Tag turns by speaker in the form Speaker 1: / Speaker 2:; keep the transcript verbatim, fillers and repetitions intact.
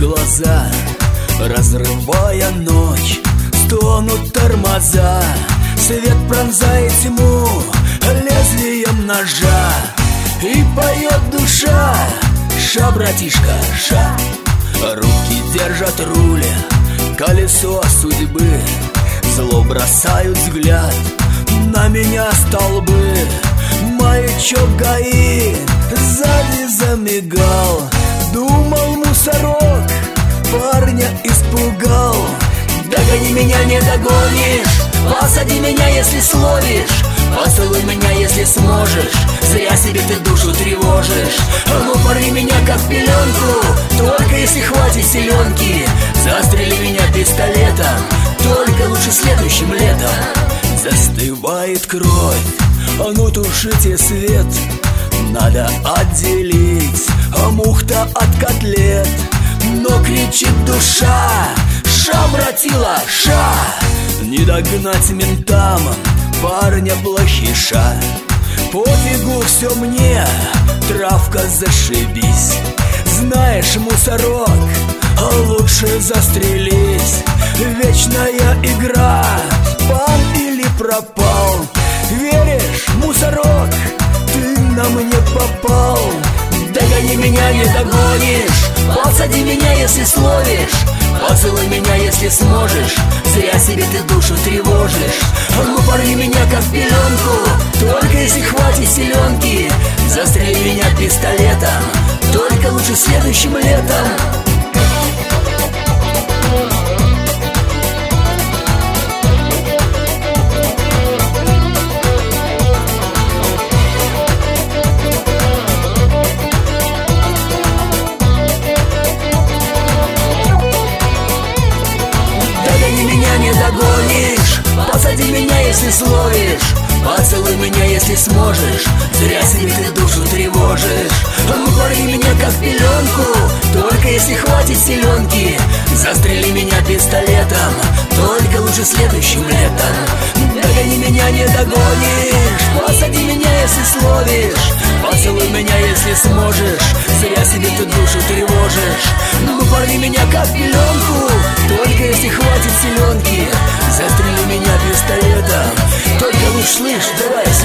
Speaker 1: глаза, разрывая ночь, стонут тормоза. Свет пронзает тьму лезвием ножа, и поет душа: ша, братишка, ша. Руки держат руль, колесо судьбы, зло бросают взгляд на меня столбы. Маячок ГАИ сзади замигал, думал мусорок, парня испугал. Догони меня, не догонишь, посади меня, если словишь, поцелуй меня, если сможешь, зря себе ты душу тревожишь. Ну порви меня, как пеленку, только если хватит силенки. Застрели меня пистолетом, только лучше следующим летом. Застывает кровь, а ну тушите свет, надо отделить мух-то от котлет. Но кричит душа: ша, братила, ша. Не догнать ментам парня плохиша. Пофигу все мне, травка, зашибись. Знаешь, мусорок, лучше застрелись. Вечная игра, пан или пропал. Веришь, мусорок, ты на мне попал. Догони меня, не догонишь, посади меня, если словишь, поцелуй меня, если сможешь, зря себе ты душу тревожишь. Ну порви меня, как пеленку, только если хватит силенки. Застрели меня пистолетом, только лучше следующим летом. Не догонишь, посади меня, если словишь, поцелуй меня, если сможешь, зря себе ты душу тревожишь. Ну порви меня, как пеленку, только если хватит силенки. Застрели меня пистолетом, только лучше следующим летом. Догони меня, не догонишь, посади меня, если словишь, поцелуй меня, если сможешь, зря себе ты душу тревожишь. Ну порви меня, как пеленку, только если хватит силенки. Застрели меня пистолетом, только лучше, слышь, давай